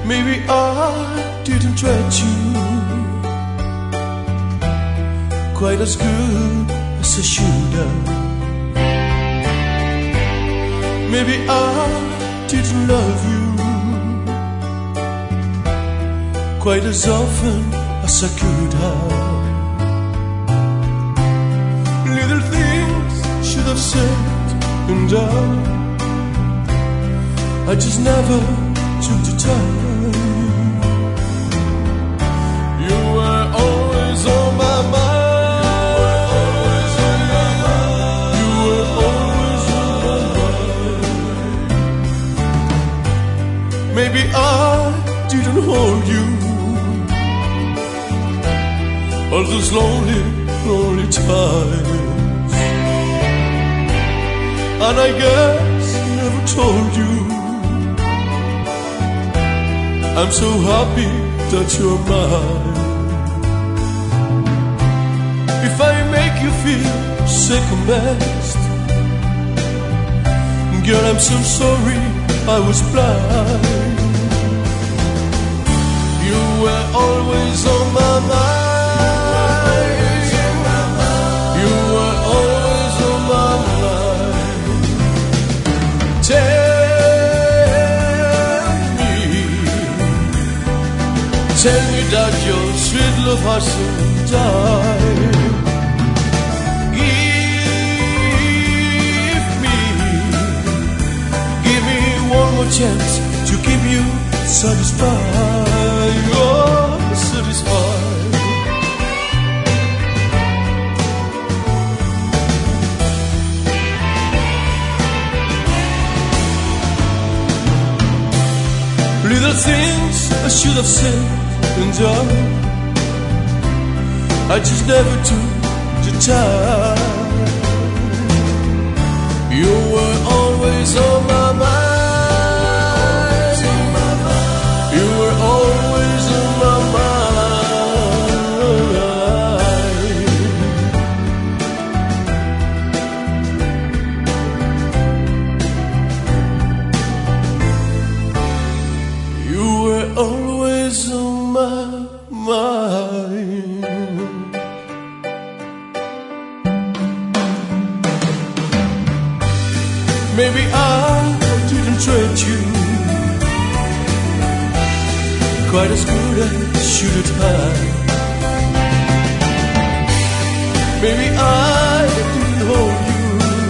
Maybe I didn't treat you quite as good as I should have. Maybe I didn't love you quite as often as I could have. Little things I should have said and done, I just never took the time. You were always on my mind. You were always on my mind. Maybe I didn't hold you all those lonely, lonely times, and I guess never told you I'm so happy that you're mine. If I make you feel second best, girl, I'm so sorry I was blind. You were always on my mind. You were always on my mind. Tell me that your sweet love hasn't died. Give me one more chance to keep you satisfied. Oh, satisfied. Little things I should have said and done, I just never took the time. You were always on my mind. You were always on my mind. You were always on my mind. Maybe I didn't treat you quite as good as I should have. Maybe I didn't hold you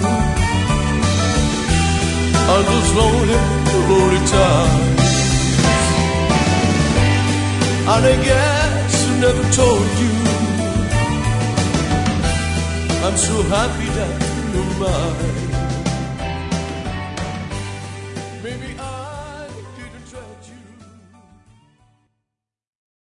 all those lonely, lonely times, and I guess I never told you I'm so happy that you're mine.